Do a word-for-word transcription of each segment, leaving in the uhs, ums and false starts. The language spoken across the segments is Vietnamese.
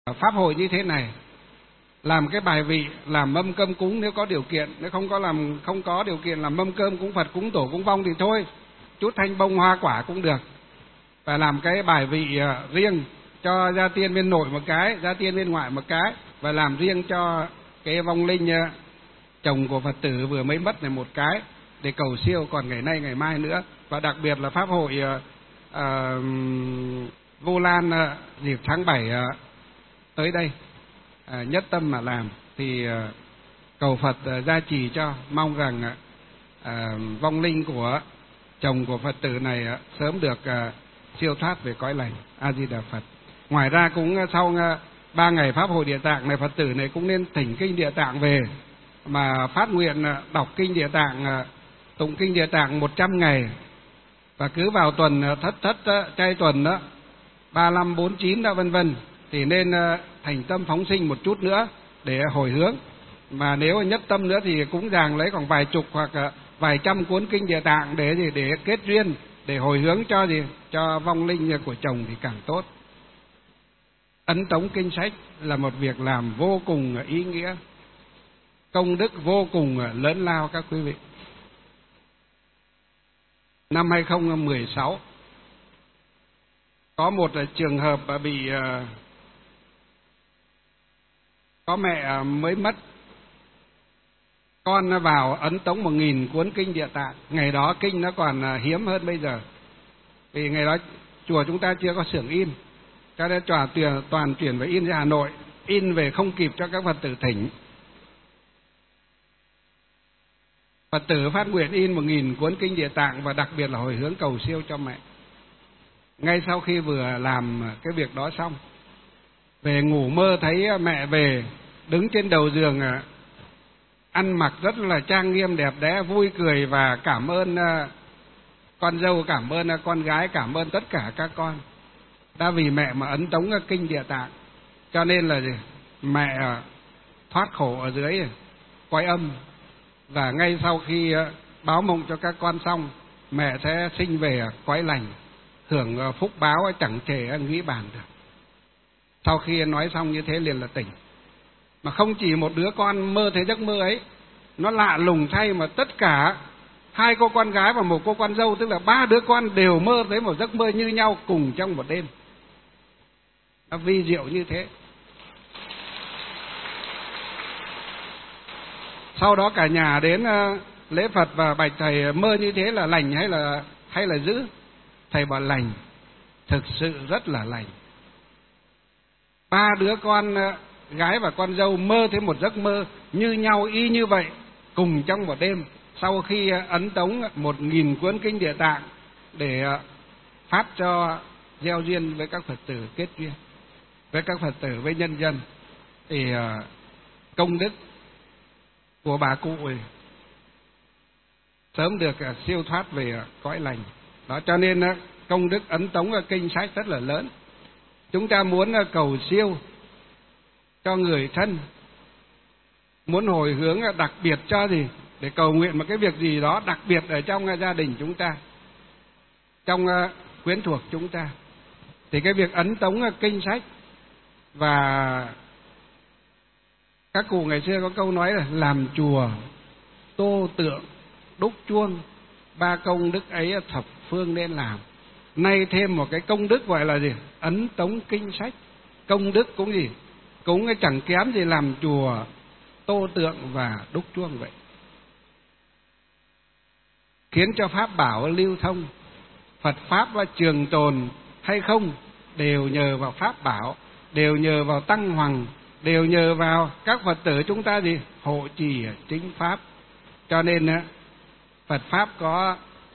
pháp hội như thế này, làm cái bài vị, làm mâm cơm cúng nếu có điều kiện, nếu không có làm không có điều kiện làm mâm cơm cúng Phật, cúng tổ cúng vong thì thôi, chút thanh bông hoa quả cũng được. Và làm cái bài vị riêng cho gia tiên bên nội một cái, gia tiên bên ngoại một cái, và làm riêng cho cái vong linh chồng của Phật tử vừa mới mất này một cái, để cầu siêu còn ngày nay ngày mai nữa. Và đặc biệt là pháp hội uh, uh, Vu Lan uh, dịp tháng bảy uh, tới đây, uh, nhất tâm mà làm thì uh, cầu Phật uh, gia trì cho, mong rằng uh, uh, vong linh của chồng của Phật tử này uh, sớm được uh, siêu thoát về cõi lành. A Di Đà Phật. Ngoài ra cũng uh, sau uh, ba ngày pháp hội Địa Tạng này, Phật tử này cũng nên thỉnh kinh Địa Tạng về mà phát nguyện uh, đọc kinh Địa Tạng, uh, tụng kinh Địa Tạng một trăm ngày, và cứ vào tuần thất thất chay tuần đó, ba năm bốn chín đó vân vân, thì nên thành tâm phóng sinh một chút nữa để hồi hướng. Mà nếu nhất tâm nữa thì cũng dàng lấy khoảng vài chục hoặc vài trăm cuốn kinh Địa Tạng để gì để kết duyên, để hồi hướng cho gì cho vong linh của chồng thì càng tốt. Ấn tống kinh sách là một việc làm vô cùng ý nghĩa, công đức vô cùng lớn lao các quý vị. Năm hai không một sáu có một trường hợp bị có mẹ mới mất, con vào ấn tống một nghìn cuốn kinh Địa Tạng. Ngày đó kinh nó còn hiếm hơn bây giờ, vì ngày đó chùa chúng ta chưa có xưởng in, cho nên toàn tuyển toàn chuyển về in ra Hà Nội, in về không kịp cho các Phật tử thỉnh. Phật tử phát nguyện in một nghìn cuốn kinh Địa Tạng và đặc biệt là hồi hướng cầu siêu cho mẹ. Ngay sau khi vừa làm cái việc đó xong, về ngủ mơ thấy mẹ về đứng trên đầu giường, ăn mặc rất là trang nghiêm đẹp đẽ, vui cười và cảm ơn con dâu, cảm ơn con gái, cảm ơn tất cả các con đã vì mẹ mà ấn tống kinh Địa Tạng. Cho nên là gì? Mẹ thoát khổ ở dưới cõi âm, và ngay sau khi báo mộng cho các con xong, mẹ sẽ sinh về cõi lành, hưởng phúc báo chẳng thể nghĩ bàn được. Sau khi nói xong như thế liền là tỉnh. Mà không chỉ một đứa con mơ thấy giấc mơ ấy, nó lạ lùng thay mà tất cả hai cô con gái và một cô con dâu, tức là ba đứa con đều mơ thấy một giấc mơ như nhau cùng trong một đêm. Nó vi diệu như thế. Sau đó cả nhà đến lễ Phật và bạch thầy mơ như thế là lành hay là hay là dữ? Thầy bảo lành, thực sự rất là lành. Ba đứa con gái và con dâu mơ thấy một giấc mơ như nhau y như vậy cùng trong một đêm, sau khi ấn tống một nghìn cuốn kinh Địa Tạng để phát cho gieo duyên với các Phật tử, kết duyên với các Phật tử, với nhân dân, thì công đức của bà cụ ấy sớm được siêu thoát về cõi lành. Đó, cho nên công đức ấn tống kinh sách rất là lớn. Chúng ta muốn cầu siêu cho người thân, muốn hồi hướng đặc biệt cho gì, để cầu nguyện một cái việc gì đó đặc biệt ở trong gia đình chúng ta, trong quyến thuộc chúng ta, thì cái việc ấn tống kinh sách, và các cụ ngày xưa có câu nói là làm chùa, tô tượng, đúc chuông, ba công đức ấy thập phương nên làm. Nay thêm một cái công đức gọi là gì? Ấn tống kinh sách. Công đức cũng gì? Cũng chẳng kém gì làm chùa, tô tượng và đúc chuông vậy. Khiến cho pháp bảo lưu thông, Phật pháp trường tồn hay không đều nhờ vào pháp bảo, đều nhờ vào tăng hoàng, đều nhờ vào các Phật tử chúng ta gì? Hộ trì chính pháp. Cho nên Phật pháp có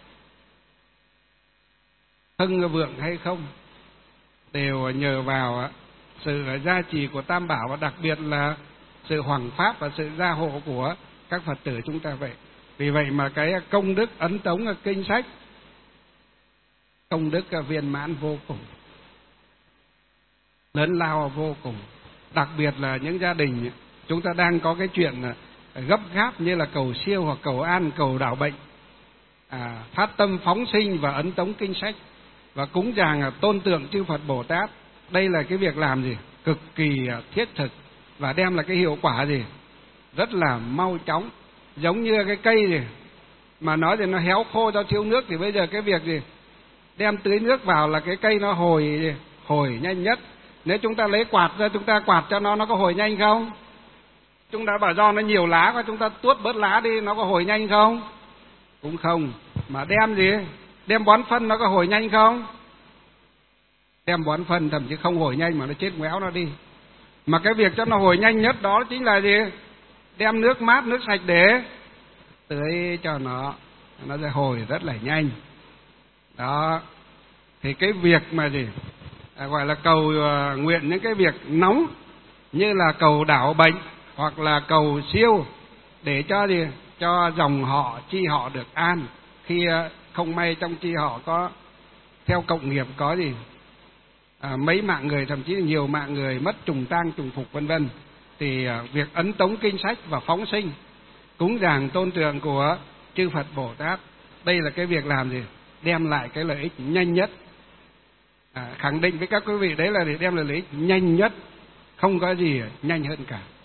hưng vượng hay không đều nhờ vào sự gia trì của Tam Bảo, và đặc biệt là sự hoằng pháp và sự gia hộ của các Phật tử chúng ta vậy. Vì vậy mà cái công đức ấn tống kinh sách, công đức viên mãn vô cùng, lớn lao vô cùng. Đặc biệt là những gia đình chúng ta đang có cái chuyện gấp gáp như là cầu siêu hoặc cầu an, cầu đảo bệnh, à, phát tâm phóng sinh và ấn tống kinh sách và cúng dường tôn tượng chư Phật Bồ Tát. Đây là cái việc làm gì? cực kỳ thiết thực và đem lại cái hiệu quả gì rất là mau chóng. Giống như cái cây gì mà nói thì nó héo khô do thiếu nước, thì bây giờ cái việc gì đem tưới nước vào là cái cây nó hồi gì? Hồi nhanh nhất. Nếu chúng ta lấy quạt ra chúng ta quạt cho nó, nó có hồi nhanh không? Chúng ta bảo do nó nhiều lá quá chúng ta tuốt bớt lá đi, nó có hồi nhanh không? Cũng không. Mà đem gì? Đem bón phân nó có hồi nhanh không? Đem bón phân thậm chí không hồi nhanh mà nó chết ngoéo nó đi. Mà cái việc cho nó hồi nhanh nhất đó chính là gì? Đem nước mát, nước sạch để tưới cho nó, nó sẽ hồi rất là nhanh. Đó. Thì cái việc mà gì? À, gọi là cầu uh, nguyện những cái việc nóng như là cầu đảo bệnh hoặc là cầu siêu để cho gì? Cho dòng họ, chi họ được an. Khi uh, không may trong chi họ có theo cộng nghiệp có gì? À, mấy mạng người, thậm chí nhiều mạng người mất trùng tang trùng phục vân vân, thì uh, việc ấn tống kinh sách và phóng sinh cúng dường tôn tượng của chư Phật Bồ Tát, đây là cái việc làm gì? Đem lại cái lợi ích nhanh nhất. À, khẳng định với các quý vị đấy là để đem lại lợi ích nhanh nhất, không có gì nhanh hơn cả.